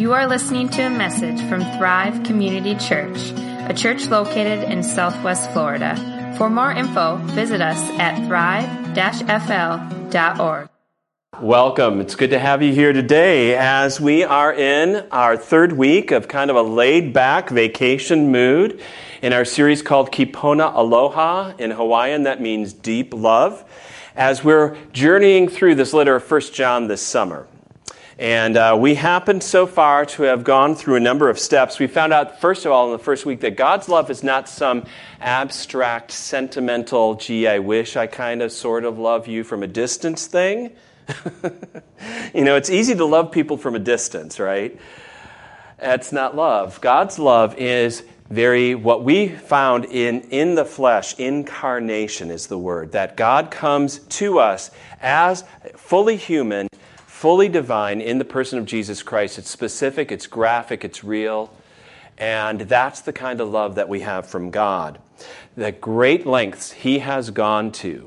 You are listening to a message from Thrive Community Church, a church located in Southwest Florida. For more info, visit us at thrive-fl.org. Welcome. It's good to have you here today as we are in our third week of kind of a laid-back vacation mood in our series called Kipona Aloha. In Hawaiian, that means deep love, as we're journeying through this letter of 1 John this summer. And we happen so far to have gone through a number of steps. We found out, first of all, in the first week, that God's love is not some abstract, sentimental, gee, I wish I kind of sort of love you from a distance thing. You know, it's easy to love people from a distance, right? That's not love. God's love is what we found in the flesh, incarnation is the word, that God comes to us as fully human, fully divine in the person of Jesus Christ. It's specific, it's graphic, it's real. And that's the kind of love that we have from God. The great lengths he has gone to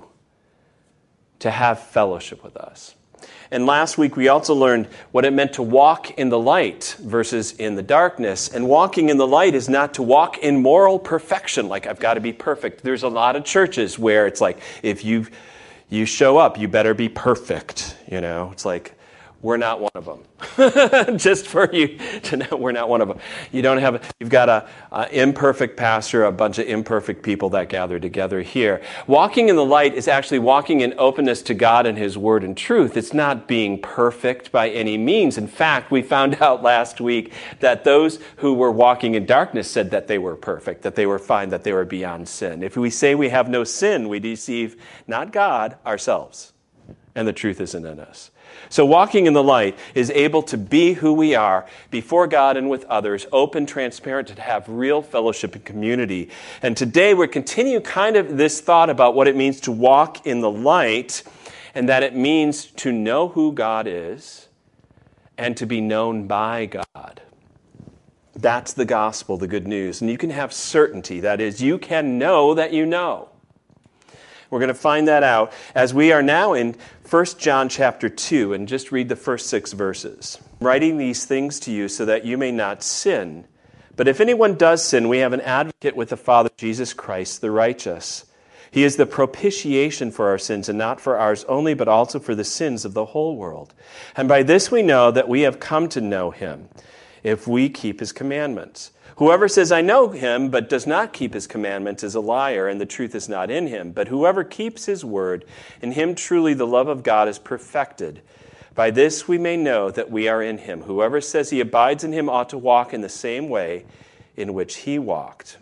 have fellowship with us. And last week we also learned what it meant to walk in the light versus in the darkness. And walking in the light is not to walk in moral perfection, like I've got to be perfect. There's a lot of churches where it's like, if you show up, you better be perfect. You know, it's like, we're not one of them. Just for you to know, we're not one of them. You've got an imperfect pastor, a bunch of imperfect people that gather together here. Walking in the light is actually walking in openness to God and His Word and truth. It's not being perfect by any means. In fact, we found out last week that those who were walking in darkness said that they were perfect, that they were fine, that they were beyond sin. If we say we have no sin, we deceive not God, ourselves. And the truth isn't in us. So walking in the light is able to be who we are before God and with others, open, transparent, to have real fellowship and community. And today we're continuing kind of this thought about what it means to walk in the light, and that it means to know who God is and to be known by God. That's the gospel, the good news. And you can have certainty. That is, you can know that you know. We're going to find that out as we are now in 1 John chapter 2, and just read the first 6 verses. Writing these things to you so that you may not sin. But if anyone does sin, we have an advocate with the Father, Jesus Christ, the righteous. He is the propitiation for our sins, and not for ours only, but also for the sins of the whole world. And by this we know that we have come to know him, if we keep his commandments. Whoever says, I know him, but does not keep his commandments is a liar, and the truth is not in him. But whoever keeps his word, in him truly the love of God is perfected. By this we may know that we are in him. Whoever says he abides in him ought to walk in the same way in which he walked.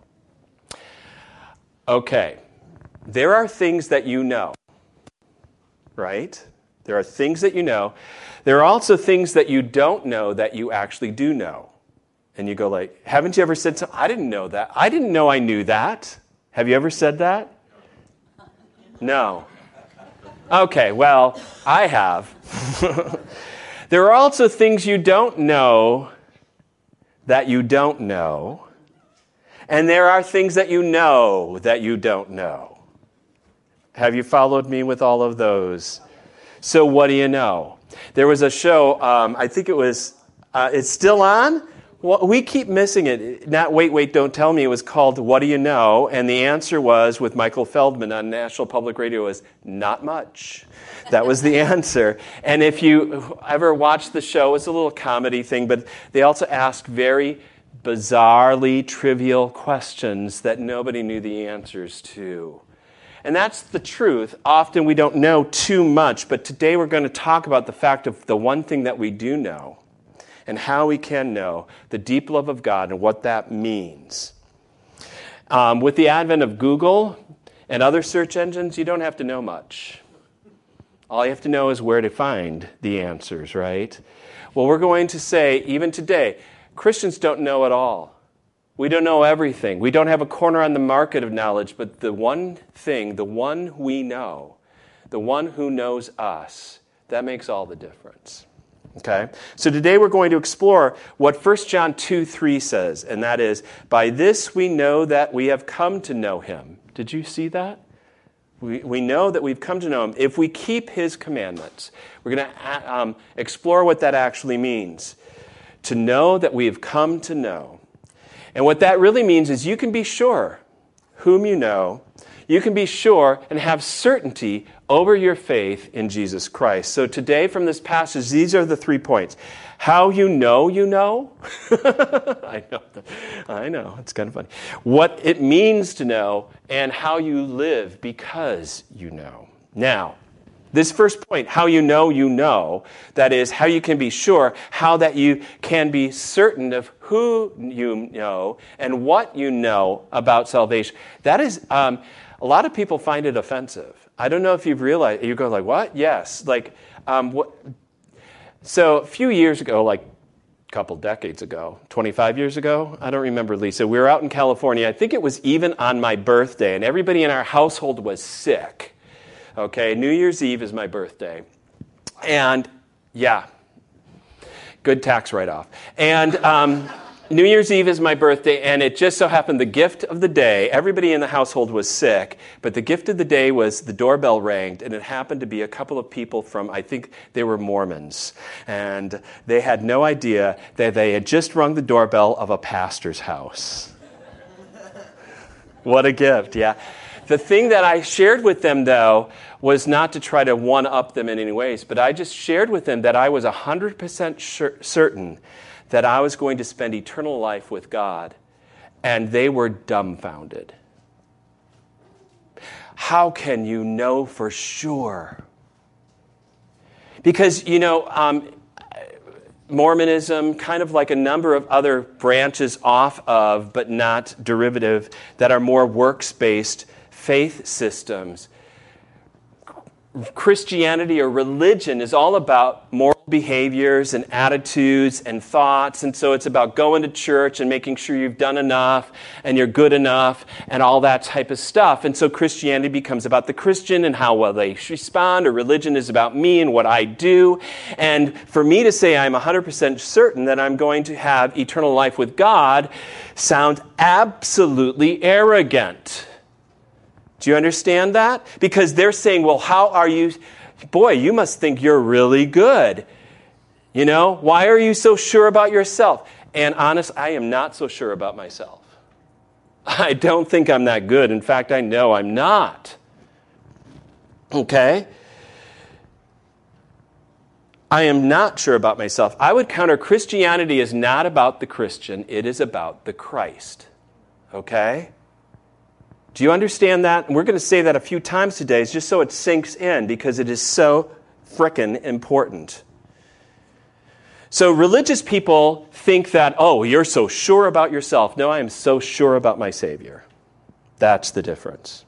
Okay, there are things that you know, right? There are things that you know. There are also things that you don't know that you actually do know. And you go like, haven't you ever said something? I didn't know that. I didn't know I knew that. Have you ever said that? No. Okay, well, I have. There are also things you don't know that you don't know. And there are things that you know that you don't know. Have you followed me with all of those? So what do you know? There was a show, I think it was, it's still on? Well, we keep missing it. Not Wait, Don't Tell Me. It was called What Do You Know? And the answer was, with Michael Feldman on National Public Radio, was not much. That was the answer. And if you ever watched the show, it's a little comedy thing, but they also asked very bizarrely trivial questions that nobody knew the answers to. And that's the truth. Often we don't know too much, but today we're going to talk about the fact of the one thing that we do know, and how we can know the deep love of God and what that means. With the advent of Google and other search engines, you don't have to know much. All you have to know is where to find the answers, right? Well, we're going to say, even today, Christians don't know it all. We don't know everything. We don't have a corner on the market of knowledge, but the one thing, the one we know, the one who knows us, that makes all the difference. Okay? So today we're going to explore what 1 John 2:3 says, and that is, by this we know that we have come to know him. Did you see that? We know that we've come to know him if we keep his commandments. We're going to explore what that actually means. to know that we have come to know. And what that really means is you can be sure whom you know. You can be sure and have certainty over your faith in Jesus Christ. So today from this passage, these are the 3 points. How you know you know. I know, it's kind of funny. What it means to know and how you live because you know. Now, this first point, how you know, that is how you can be sure, how that you can be certain of who you know and what you know about salvation. That is, a lot of people find it offensive. I don't know if you've realized, you go like, what? Yes. So a few years ago, like a couple decades ago, 25 years ago, I don't remember, Lisa, we were out in California. I think it was even on my birthday, and everybody in our household was sick. Okay, New Year's Eve is my birthday. And, yeah, good tax write-off. And New Year's Eve is my birthday, and it just so happened the gift of the day, everybody in the household was sick, but the gift of the day was the doorbell rang, and it happened to be a couple of people from, I think they were Mormons. And they had no idea that they had just rung the doorbell of a pastor's house. What a gift, yeah. The thing that I shared with them, though, was not to try to one-up them in any ways, but I just shared with them that I was 100% certain that I was going to spend eternal life with God, and they were dumbfounded. How can you know for sure? Because, Mormonism, kind of like a number of other branches off of, but not derivative, that are more works-based faith systems. Christianity or religion is all about moral behaviors and attitudes and thoughts, and so it's about going to church and making sure you've done enough and you're good enough and all that type of stuff. And so Christianity becomes about the Christian and how well they respond, or religion is about me and what I do. And for me to say I'm 100% certain that I'm going to have eternal life with God sounds absolutely arrogant. Do you understand that? Because they're saying, well, how are you? Boy, you must think you're really good. Why are you so sure about yourself? And honest, I am not so sure about myself. I don't think I'm that good. In fact, I know I'm not. Okay? I am not sure about myself. I would counter Christianity is not about the Christian. It is about the Christ. Okay? Do you understand that? And we're going to say that a few times today, just so it sinks in, because it is so frickin' important. So religious people think that, oh, you're so sure about yourself. No, I am so sure about my Savior. That's the difference.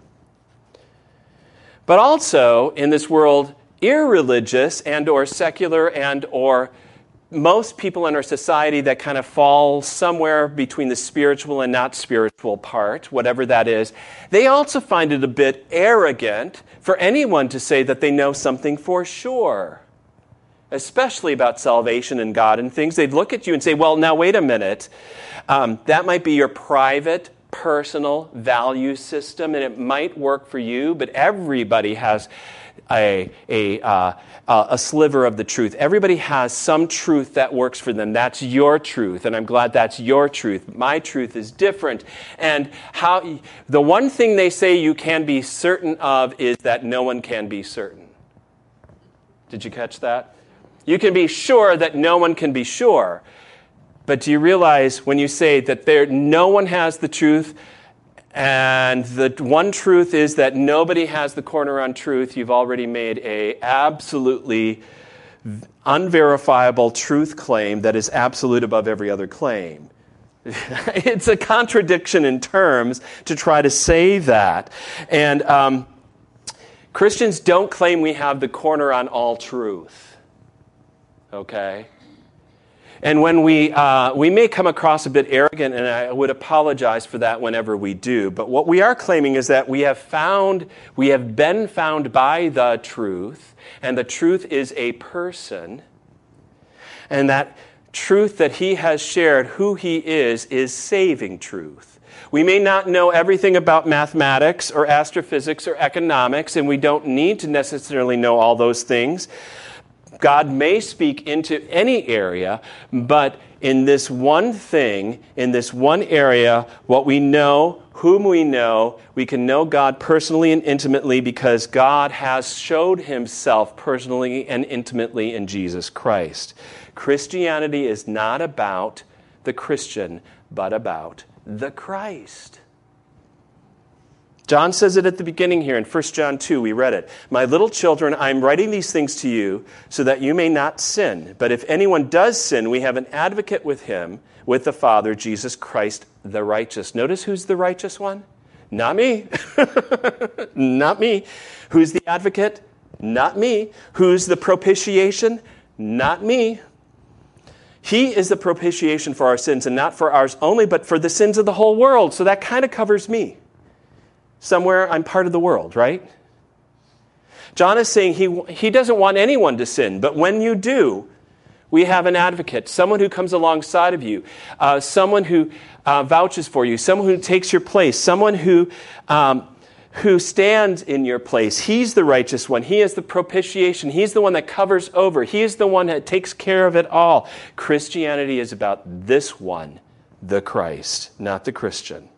But also, in this world, irreligious and or secular and or most people in our society that kind of fall somewhere between the spiritual and not spiritual part, whatever that is, they also find it a bit arrogant for anyone to say that they know something for sure, especially about salvation and God and things. They'd look at you and say, well, now wait a minute. That might be your private, personal value system, and it might work for you, but everybody has a sliver of the truth. Everybody has some truth that works for them. That's your truth, and I'm glad that's your truth. My truth is different. And the one thing they say you can be certain of is that no one can be certain. Did you catch that? You can be sure that no one can be sure. But do you realize when you say that no one has the truth, and the one truth is that nobody has the corner on truth, you've already made a absolutely unverifiable truth claim that is absolute above every other claim. It's a contradiction in terms to try to say that. And Christians don't claim we have the corner on all truth. Okay? And when we may come across a bit arrogant, and I would apologize for that whenever we do, but what we are claiming is that we have been found by the truth, and the truth is a person, and that truth that he has shared, who he is saving truth. We may not know everything about mathematics or astrophysics or economics, and we don't need to necessarily know all those things. God may speak into any area, but in this one thing, in this one area, what we know, whom we know, we can know God personally and intimately because God has showed himself personally and intimately in Jesus Christ. Christianity is not about the Christian, but about the Christ. John says it at the beginning here in 1 John 2, we read it. My little children, I am writing these things to you so that you may not sin. But if anyone does sin, we have an advocate with him, with the Father, Jesus Christ the righteous. Notice who's the righteous one? Not me. Not me. Who's the advocate? Not me. Who's the propitiation? Not me. He is the propitiation for our sins, and not for ours only, but for the sins of the whole world. So that kind of covers me. Somewhere I'm part of the world, right? John is saying he doesn't want anyone to sin, but when you do, we have an advocate, someone who comes alongside of you, someone who vouches for you, someone who takes your place, someone who stands in your place. He's the righteous one. He is the propitiation. He's the one that covers over. He is the one that takes care of it all. Christianity is about this one, the Christ, not the Christian.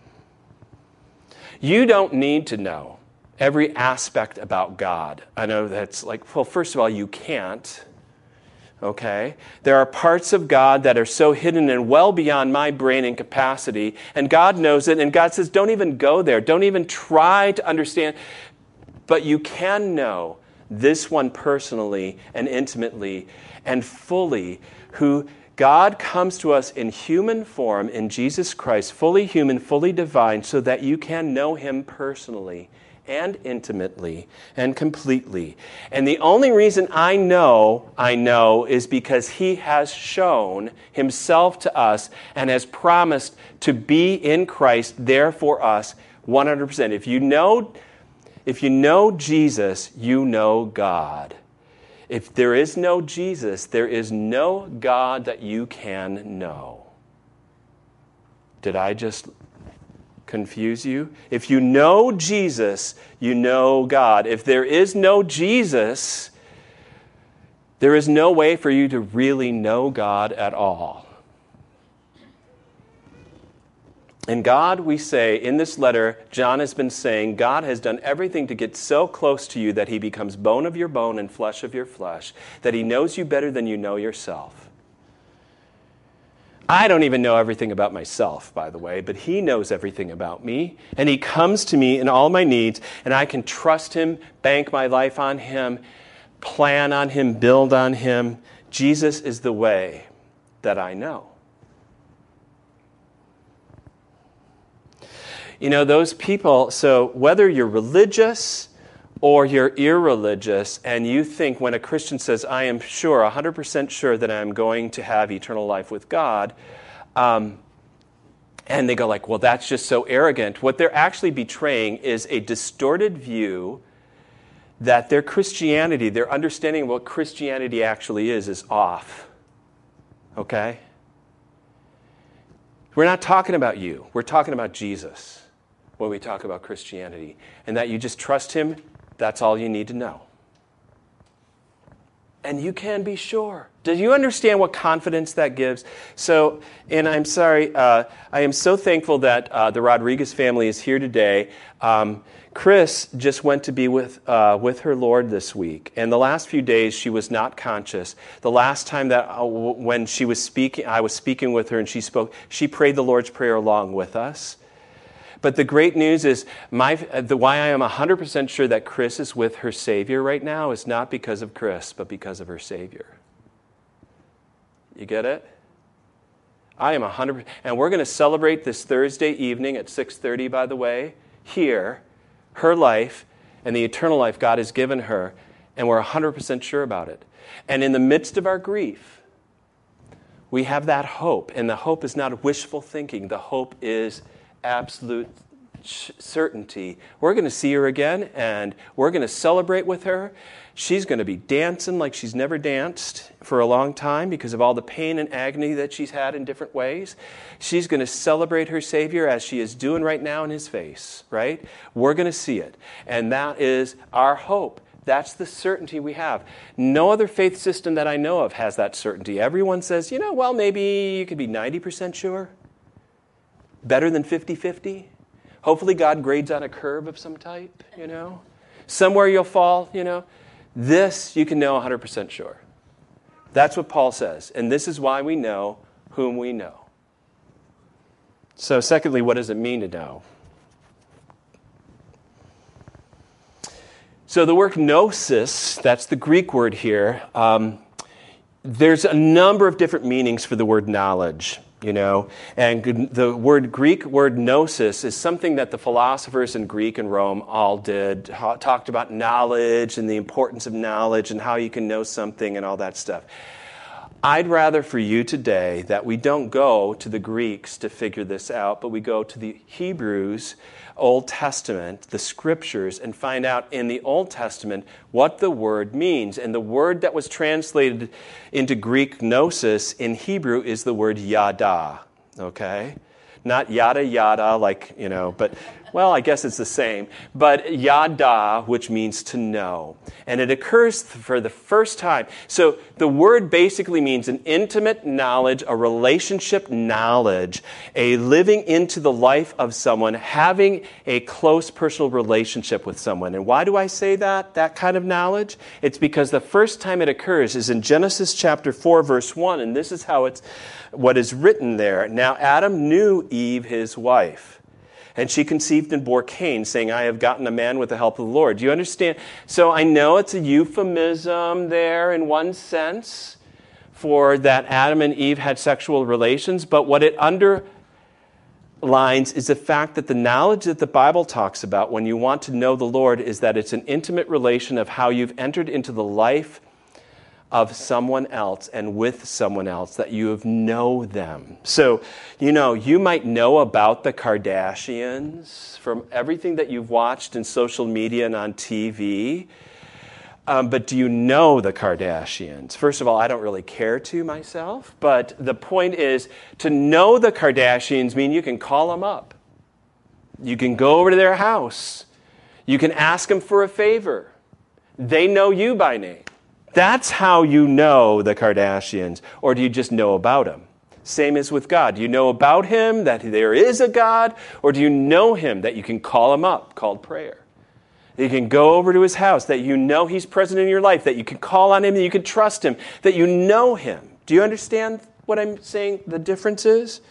You don't need to know every aspect about God. I know that's like, well, first of all, you can't. Okay? There are parts of God that are so hidden and well beyond my brain and capacity, and God knows it, and God says, don't even go there. Don't even try to understand. But you can know this one personally and intimately and fully, who God comes to us in human form in Jesus Christ, fully human, fully divine, so that you can know him personally and intimately and completely. And the only reason I know is because he has shown himself to us and has promised to be in Christ there for us 100%. If you know Jesus, you know God. If there is no Jesus, there is no God that you can know. Did I just confuse you? If you know Jesus, you know God. If there is no Jesus, there is no way for you to really know God at all. And God, we say, in this letter, John has been saying, God has done everything to get so close to you that he becomes bone of your bone and flesh of your flesh, that he knows you better than you know yourself. I don't even know everything about myself, by the way, but he knows everything about me, and he comes to me in all my needs, and I can trust him, bank my life on him, plan on him, build on him. Jesus is the way that I know. You know, those people, so whether you're religious or you're irreligious, and you think when a Christian says, I am sure, 100% sure that I'm going to have eternal life with God, and they go like, well, that's just so arrogant. What they're actually betraying is a distorted view that their Christianity, their understanding of what Christianity actually is off. Okay? We're not talking about you. We're talking about Jesus when we talk about Christianity. And that you just trust him, that's all you need to know. And you can be sure. Do you understand what confidence that gives? So, and I'm sorry, I am so thankful that the Rodriguez family is here today. Chris just went to be with her Lord this week. And the last few days, she was not conscious. The last time that when she was speaking, I was speaking with her and she spoke, she prayed the Lord's Prayer along with us. But the great news is why I am 100% sure that Chris is with her Savior right now is not because of Chris, but because of her Savior. You get it? I am 100%. And we're going to celebrate this Thursday evening at 6:30, by the way, here, her life and the eternal life God has given her. And we're 100% sure about it. And in the midst of our grief, we have that hope. And the hope is not wishful thinking. The hope is absolute certainty. We're going to see her again, and we're going to celebrate with her. She's going to be dancing like she's never danced for a long time because of all the pain and agony that she's had in different ways. She's going to celebrate her Savior as she is doing right now in his face, right? We're going to see it. And that is our hope. That's the certainty we have. No other faith system that I know of has that certainty. Everyone says, well, maybe you could be 90% sure. Better than 50-50. Hopefully God grades on a curve of some type, Somewhere you'll fall, This you can know 100% sure. That's what Paul says. And this is why we know whom we know. So secondly, what does it mean to know? So the word gnosis, that's the Greek word here, there's a number of different meanings for the word knowledge, And the Greek word gnosis is something that the philosophers in Greek and Rome all did, talked about knowledge and the importance of knowledge and how you can know something and all that stuff. I'd rather for you today that we don't go to the Greeks to figure this out, but we go to the Hebrews, Old Testament, the Scriptures, and find out in the Old Testament what the word means. And the word that was translated into Greek gnosis in Hebrew is the word yada, okay? Not yada yada, but, I guess it's the same. But yada, which means to know. And it occurs for the first time. So the word basically means an intimate knowledge, a relationship knowledge, a living into the life of someone, having a close personal relationship with someone. And why do I say that kind of knowledge? It's because the first time it occurs is in Genesis chapter 4, verse 1, and this is what is written there. Now Adam knew Eve, his wife, and she conceived and bore Cain, saying, I have gotten a man with the help of the Lord. Do you understand? So I know it's a euphemism there in one sense for that Adam and Eve had sexual relations, but what it underlines is the fact that the knowledge that the Bible talks about when you want to know the Lord is that it's an intimate relation of how you've entered into the life of someone else and with someone else, that you know them. So, you might know about the Kardashians from everything that you've watched in social media and on TV, but do you know the Kardashians? First of all, I don't really care to myself, but the point is, to know the Kardashians means you can call them up. You can go over to their house. You can ask them for a favor. They know you by name. That's how you know the Kardashians. Or do you just know about them? Same as with God. Do you know about him, that there is a God? Or do you know him, that you can call him up, called prayer? That you can go over to his house, that you know he's present in your life, that you can call on him, that you can trust him, that you know him. Do you understand what I'm saying the difference is?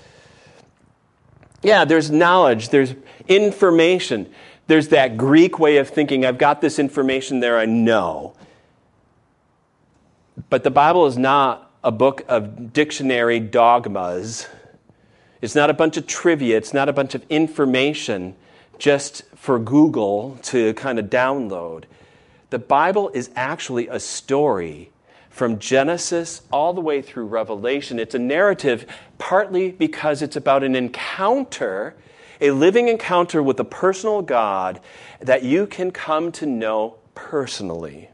Yeah, there's knowledge, there's information. There's that Greek way of thinking, I've got this information there, I know. But the Bible is not a book of dictionary dogmas. It's not a bunch of trivia. It's not a bunch of information just for Google to kind of download. The Bible is actually a story from Genesis all the way through Revelation. It's a narrative partly because it's about an encounter, a living encounter with a personal God that you can come to know personally.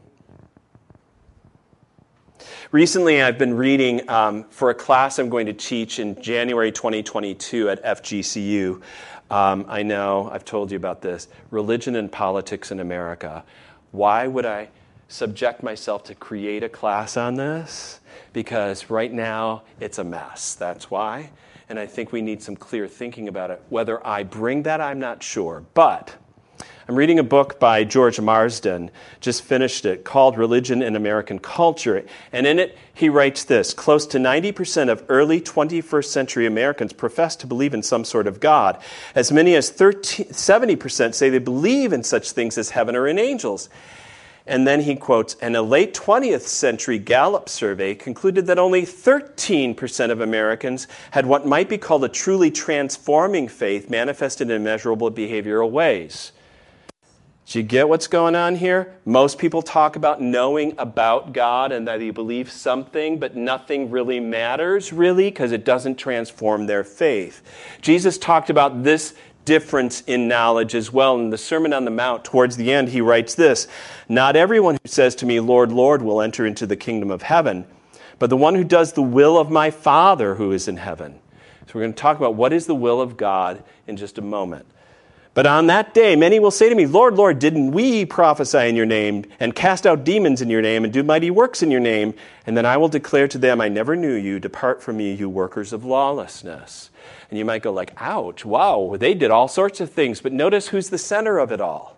Recently, I've been reading for a class I'm going to teach in January 2022 at FGCU. I know, I've told you about this. Religion and Politics in America. Why would I subject myself to create a class on this? Because right now, it's a mess. That's why. And I think we need some clear thinking about it. Whether I bring that, I'm not sure. But I'm reading a book by George Marsden, just finished it, called Religion in American Culture. And in it, he writes this: close to 90% of early 21st century Americans profess to believe in some sort of God. As many as 70% say they believe in such things as heaven or in angels. And then he quotes, and a late 20th century Gallup survey concluded that only 13% of Americans had what might be called a truly transforming faith manifested in measurable behavioral ways. Do you get what's going on here? Most people talk about knowing about God and that they believe something, but nothing really matters, really, because it doesn't transform their faith. Jesus talked about this difference in knowledge as well. In the Sermon on the Mount, towards the end, he writes this: not everyone who says to me, Lord, Lord, will enter into the kingdom of heaven, but the one who does the will of my Father who is in heaven. So we're going to talk about what is the will of God in just a moment. But on that day, many will say to me, Lord, Lord, didn't we prophesy in your name and cast out demons in your name and do mighty works in your name? And then I will declare to them, I never knew you. Depart from me, you workers of lawlessness. And you might go like, ouch, wow, they did all sorts of things. But notice who's the center of it all.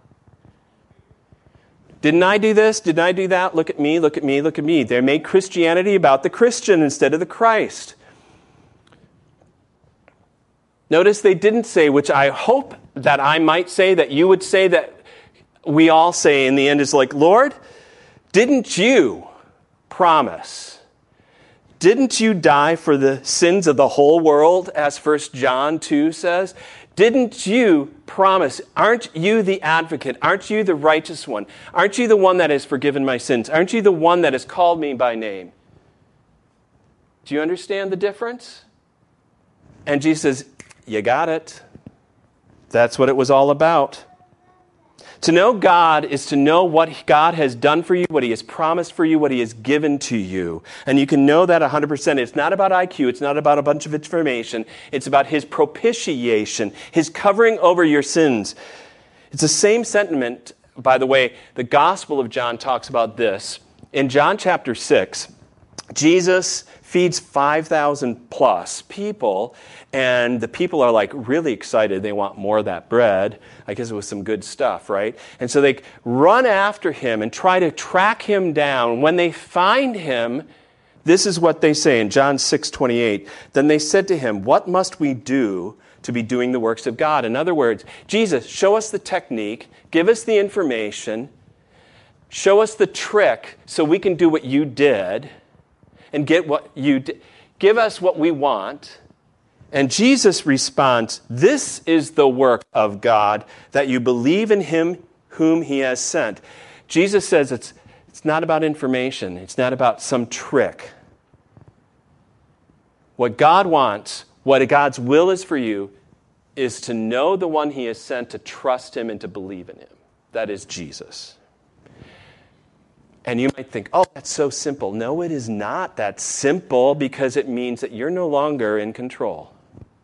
Didn't I do this? Didn't I do that? Look at me, look at me, look at me. They made Christianity about the Christian instead of the Christ. Notice they didn't say, which I hope that I might say, that you would say, that we all say in the end is like, Lord, didn't you promise? Didn't you die for the sins of the whole world, as 1 John 2 says? Didn't you promise? Aren't you the advocate? Aren't you the righteous one? Aren't you the one that has forgiven my sins? Aren't you the one that has called me by name? Do you understand the difference? And Jesus says, you got it. That's what it was all about. To know God is to know what God has done for you, what he has promised for you, what he has given to you. And you can know that 100%. It's not about IQ. It's not about a bunch of information. It's about his propitiation, his covering over your sins. It's the same sentiment, by the way, the Gospel of John talks about this. In John chapter 6, Jesus feeds 5,000 plus people, and the people are like really excited. They want more of that bread. I guess it was some good stuff, right? And so they run after him and try to track him down. When they find him, this is what they say in John 6:28. Then they said to him, what must we do to be doing the works of God? In other words, Jesus, show us the technique, give us the information, show us the trick so we can do what you did, and get what you did. Give us what we want. And Jesus responds, this is the work of God, that you believe in him whom he has sent. Jesus says it's not about information. It's not about some trick. What God wants, what God's will is for you, is to know the one he has sent, to trust him and to believe in him. That is Jesus. And you might think, oh, that's so simple. No, it is not that simple, because it means that you're no longer in control.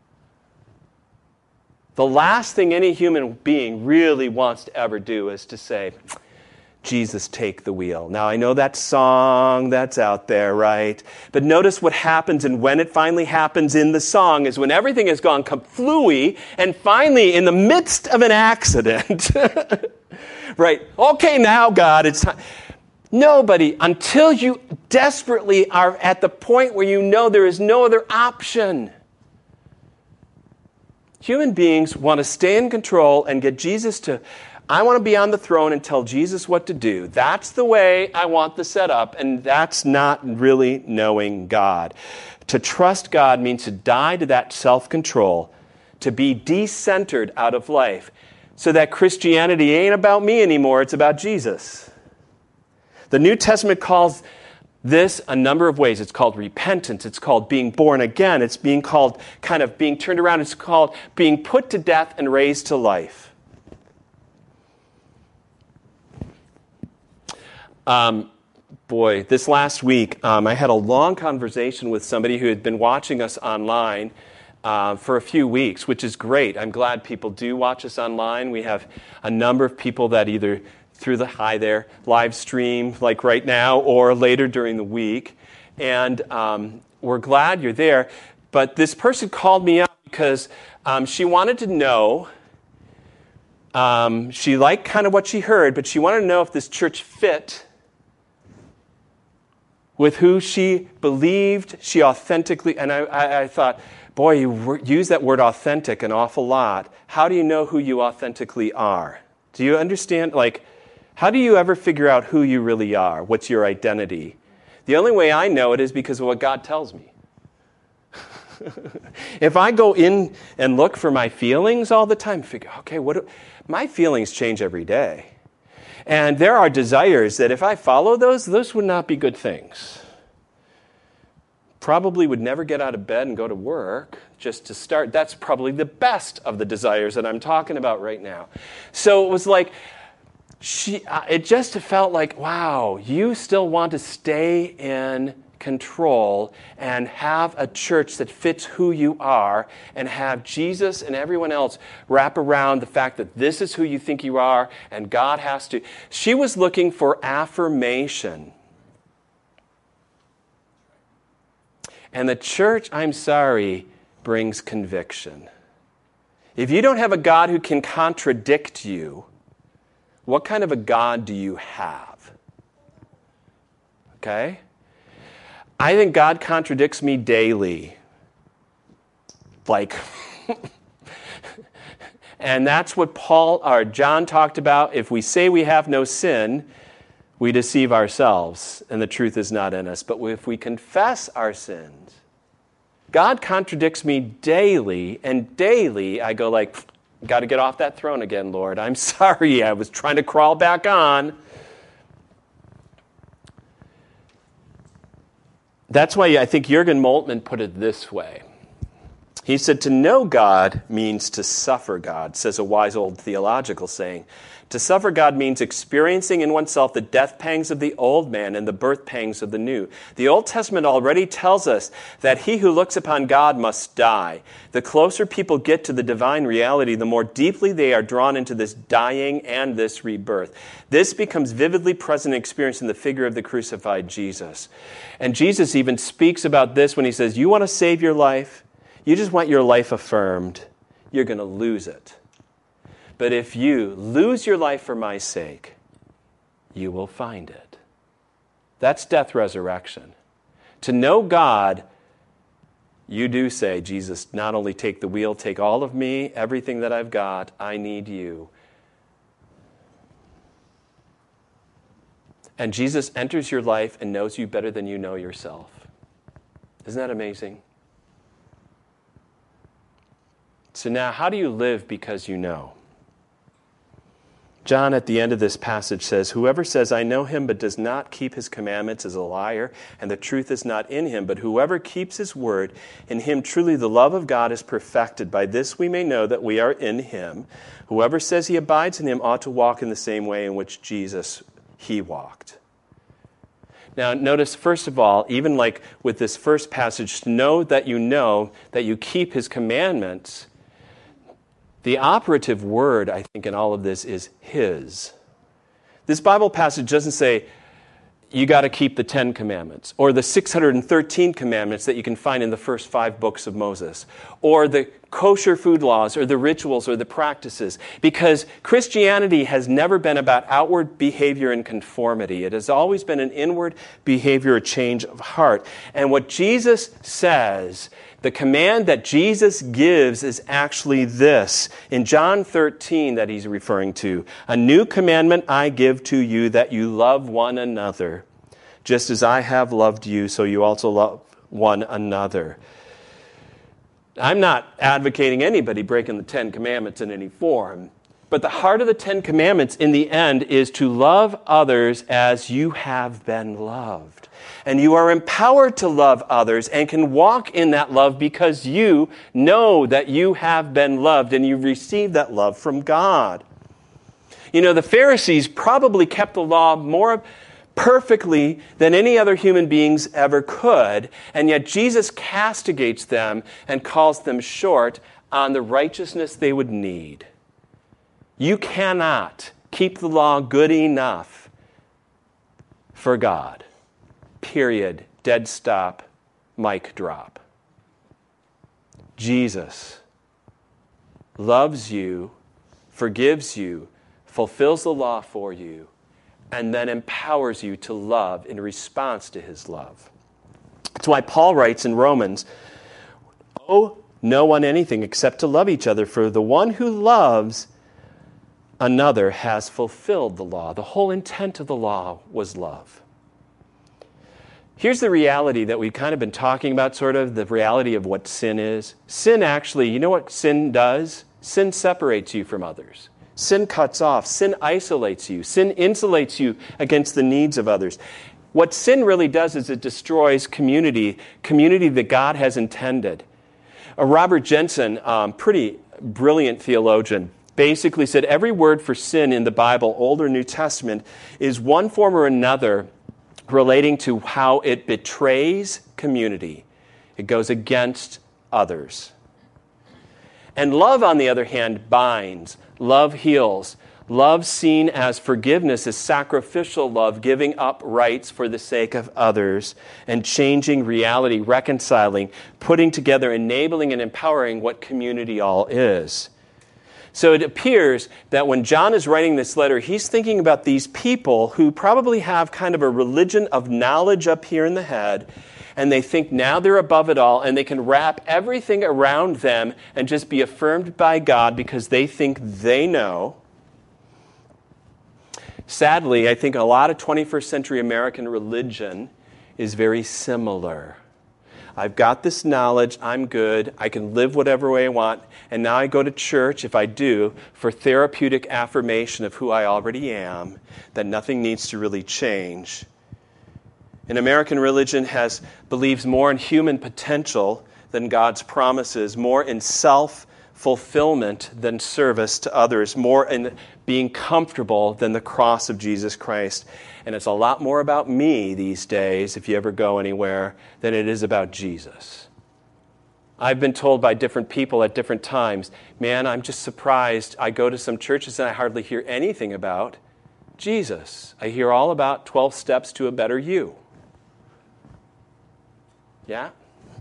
The last thing any human being really wants to ever do is to say, Jesus, take the wheel. Now, I know that song that's out there, right? But notice what happens, and when it finally happens in the song is when everything has gone kaplooey, and finally, in the midst of an accident, right? Okay, now, God, it's time. Nobody, until you desperately are at the point where you know there is no other option. Human beings want to stay in control and get Jesus to, I want to be on the throne and tell Jesus what to do. That's the way I want the setup, and that's not really knowing God. To trust God means to die to that self-control, to be decentered out of life, so that Christianity ain't about me anymore, it's about Jesus. The New Testament calls this a number of ways. It's called repentance. It's called being born again. It's being called kind of being turned around. It's called being put to death and raised to life. This last week, I had a long conversation with somebody who had been watching us online for a few weeks, which is great. I'm glad people do watch us online. We have a number of people that either through the live stream, like right now, or later during the week. And we're glad you're there. But this person called me up because she wanted to know, she liked kind of what she heard, but she wanted to know if this church fit with who she believed she authentically, and I thought, boy, you use that word authentic an awful lot. How do you know who you authentically are? Do you understand, how do you ever figure out who you really are? What's your identity? The only way I know it is because of what God tells me. If I go in and look for my feelings all the time, figure, okay, my feelings change every day. And there are desires that if I follow those would not be good things. Probably would never get out of bed and go to work just to start. That's probably the best of the desires that I'm talking about right now. So it was like, it just felt like, wow, you still want to stay in control and have a church that fits who you are and have Jesus and everyone else wrap around the fact that this is who you think you are and God has to. She was looking for affirmation. And the church, I'm sorry, brings conviction. If you don't have a God who can contradict you, what kind of a God do you have? Okay? I think God contradicts me daily. And that's what John talked about. If we say we have no sin, we deceive ourselves, and the truth is not in us. But if we confess our sins, God contradicts me daily, and daily I go got to get off that throne again, Lord. I'm sorry, I was trying to crawl back on. That's why I think Jürgen Moltmann put it this way. He said, to know God means to suffer God, says a wise old theological saying. To suffer God means experiencing in oneself the death pangs of the old man and the birth pangs of the new. The Old Testament already tells us that he who looks upon God must die. The closer people get to the divine reality, the more deeply they are drawn into this dying and this rebirth. This becomes vividly present and experienced in the figure of the crucified Jesus. And Jesus even speaks about this when he says, you want to save your life? You just want your life affirmed. You're going to lose it. But if you lose your life for my sake, you will find it. That's death resurrection. To know God, you do say, Jesus, not only take the wheel, take all of me, everything that I've got, I need you. And Jesus enters your life and knows you better than you know yourself. Isn't that amazing? So now, how do you live because you know? John at the end of this passage says, whoever says, I know him but does not keep his commandments is a liar, and the truth is not in him. But whoever keeps his word, in him truly the love of God is perfected. By this we may know that we are in him. Whoever says he abides in him ought to walk in the same way in which he walked. Now notice, first of all, even like with this first passage, to know that you keep his commandments. The operative word, I think, in all of this is his. This Bible passage doesn't say, you got to keep the 10 commandments, or the 613 commandments that you can find in the first 5 books of Moses, or the kosher food laws, or the rituals, or the practices. Because Christianity has never been about outward behavior and conformity. It has always been an inward behavior, a change of heart. And what Jesus says, the command that Jesus gives is actually this. In John 13 that he's referring to, a new commandment I give to you, that you love one another. Just as I have loved you, so you also love one another. I'm not advocating anybody breaking the 10 commandments in any form. But the heart of the 10 commandments in the end is to love others as you have been loved. And you are empowered to love others and can walk in that love because you know that you have been loved and you've received that love from God. You know, the Pharisees probably kept the law more perfectly than any other human beings ever could, and yet Jesus castigates them and calls them short on the righteousness they would need. You cannot keep the law good enough for God. Period. Dead stop. Mic drop. Jesus loves you, forgives you, fulfills the law for you, and then empowers you to love in response to his love. That's why Paul writes in Romans, owe no one anything except to love each other, for the one who loves another has fulfilled the law. The whole intent of the law was love. Here's the reality that we've kind of been talking about, sort of, the reality of what sin is. Sin actually, you know what sin does? Sin separates you from others. Sin cuts off. Sin isolates you. Sin insulates you against the needs of others. What sin really does is it destroys community that God has intended. Robert Jensen, pretty brilliant theologian, basically said every word for sin in the Bible, Old or New Testament, is one form or another relating to how it betrays community. It goes against others. And love, on the other hand, binds. Love heals. Love seen as forgiveness is sacrificial love, giving up rights for the sake of others and changing reality, reconciling, putting together, enabling, and empowering what community all is. So it appears that when John is writing this letter, he's thinking about these people who probably have kind of a religion of knowledge up here in the head, and they think now they're above it all, and they can wrap everything around them and just be affirmed by God because they think they know. Sadly, I think a lot of 21st century American religion is very similar. I've got this knowledge, I'm good, I can live whatever way I want, and now I go to church, if I do, for therapeutic affirmation of who I already am, that nothing needs to really change. And American religion believes more in human potential than God's promises, more in self-fulfillment than service to others, more in being comfortable than the cross of Jesus Christ. And it's a lot more about me these days, if you ever go anywhere, than it is about Jesus. I've been told by different people at different times, man, I'm just surprised. I go to some churches and I hardly hear anything about Jesus. I hear all about 12 steps to a better you. Yeah?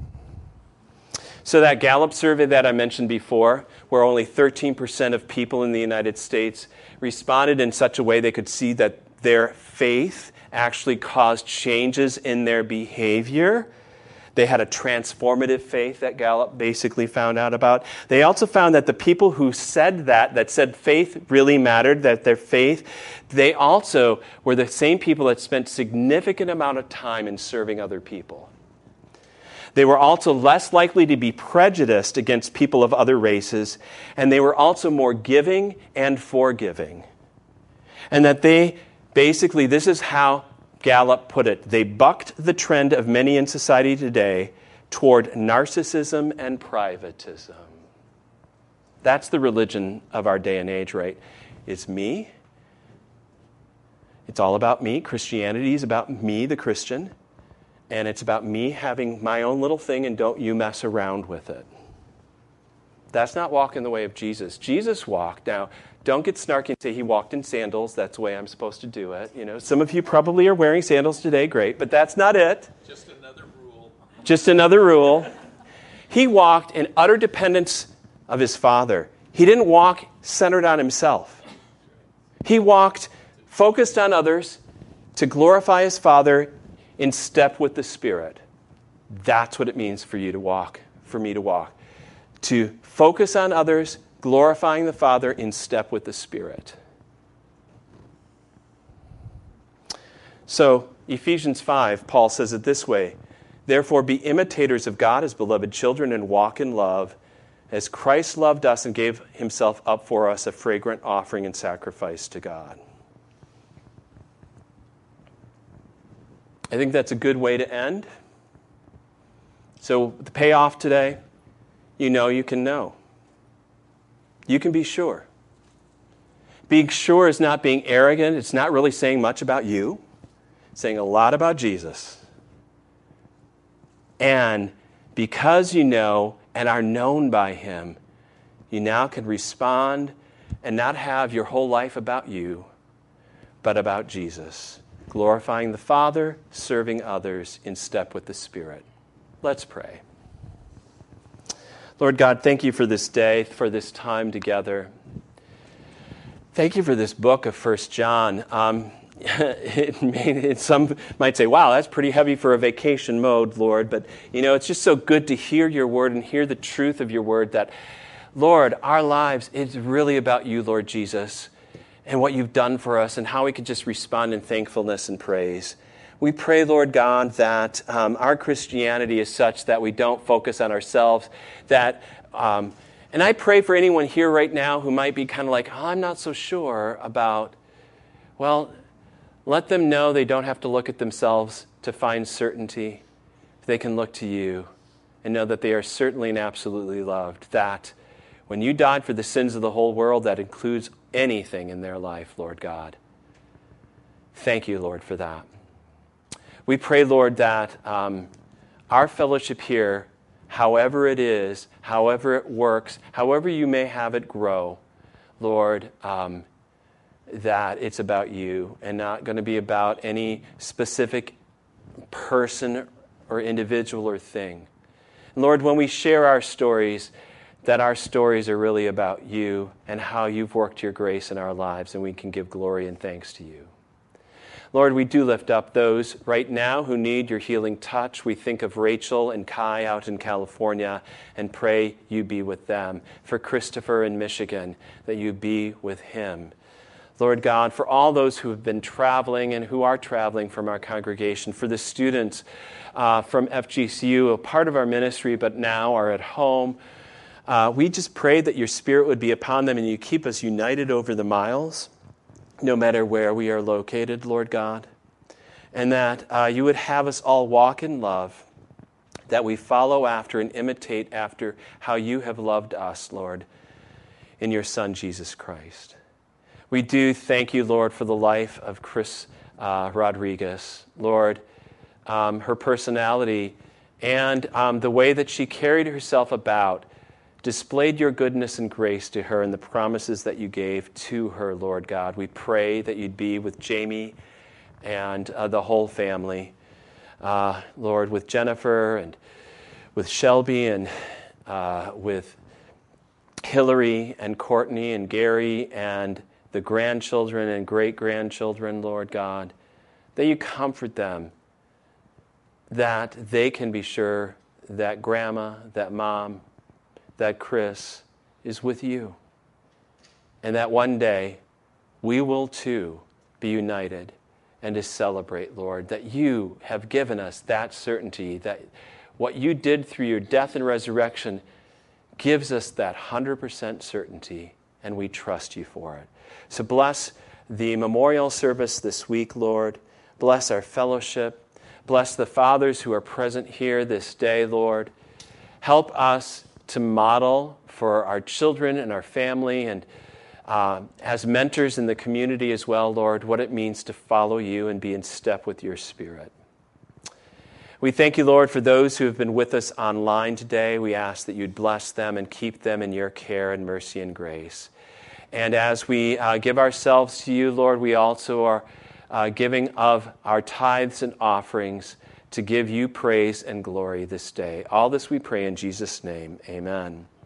So that Gallup survey that I mentioned before, where only 13% of people in the United States responded in such a way they could see that their faith actually caused changes in their behavior. They had a transformative faith that Gallup basically found out about. They also found that the people who said that said faith really mattered, that their faith, they also were the same people that spent significant amount of time in serving other people. They were also less likely to be prejudiced against people of other races, and they were also more giving and forgiving. And that they, basically, this is how Gallup put it, they bucked the trend of many in society today toward narcissism and privatism. That's the religion of our day and age, right? It's me. It's all about me. Christianity is about me, the Christian. And it's about me having my own little thing and don't you mess around with it. That's not walking the way of Jesus. Jesus walked. Now, don't get snarky and say he walked in sandals. That's the way I'm supposed to do it. You know, some of you probably are wearing sandals today. Great. But that's not it. Just another rule. Just another rule. He walked in utter dependence of his Father. He didn't walk centered on himself. He walked focused on others to glorify his Father in step with the Spirit. That's what it means for you to walk, for me to walk. To focus on others, glorifying the Father in step with the Spirit. So, Ephesians 5, Paul says it this way, therefore be imitators of God as beloved children and walk in love, as Christ loved us and gave himself up for us, a fragrant offering and sacrifice to God. I think that's a good way to end. So the payoff today, you know you can know. You can be sure. Being sure is not being arrogant. It's not really saying much about you. It's saying a lot about Jesus. And because you know and are known by him, you now can respond and not have your whole life about you, but about Jesus. Glorifying the Father, serving others in step with the Spirit. Let's pray. Lord God, thank you for this day, for this time together. Thank you for this book of 1 John. Some might say, wow, that's pretty heavy for a vacation mode, Lord. But, you know, it's just so good to hear your word and hear the truth of your word that, Lord, our lives, it's really about you, Lord Jesus, and what you've done for us and how we could just respond in thankfulness and praise. We pray, Lord God, that our Christianity is such that we don't focus on ourselves. And I pray for anyone here right now who might be kind of like, oh, I'm not so sure about, well, let them know they don't have to look at themselves to find certainty. They can look to you and know that they are certainly and absolutely loved. That when you died for the sins of the whole world, that includes anything in their life, Lord God. Thank you, Lord, for that. We pray, Lord, that our fellowship here, however it is, however it works, however you may have it grow, Lord, that it's about you and not going to be about any specific person or individual or thing. And Lord, when we share our stories, that our stories are really about you and how you've worked your grace in our lives, and we can give glory and thanks to you. Lord, we do lift up those right now who need your healing touch. We think of Rachel and Kai out in California and pray you be with them. For Christopher in Michigan, that you be with him. Lord God, for all those who have been traveling and who are traveling from our congregation, for the students from FGCU, a part of our ministry but now are at home, we just pray that your Spirit would be upon them and you keep us united over the miles, no matter where we are located, Lord God, and that you would have us all walk in love, that we follow after and imitate after how you have loved us, Lord, in your Son, Jesus Christ. We do thank you, Lord, for the life of Chris Rodriguez. Lord, her personality and the way that she carried herself about displayed your goodness and grace to her and the promises that you gave to her, Lord God. We pray that you'd be with Jamie and the whole family, Lord, with Jennifer and with Shelby and with Hillary and Courtney and Gary and the grandchildren and great-grandchildren, Lord God, that you comfort them, that they can be sure that Grandma, that Mom, that Chris is with you, and that one day we will too be united and to celebrate, Lord, that you have given us that certainty, that what you did through your death and resurrection gives us that 100% certainty, and we trust you for it. So bless the memorial service this week, Lord. Bless our fellowship. Bless the fathers who are present here this day, Lord. Help us to model for our children and our family and as mentors in the community as well, Lord, what it means to follow you and be in step with your Spirit. We thank you, Lord, for those who have been with us online today. We ask that you'd bless them and keep them in your care and mercy and grace. And as we give ourselves to you, Lord, we also are giving of our tithes and offerings to give you praise and glory this day. All this we pray in Jesus' name. Amen.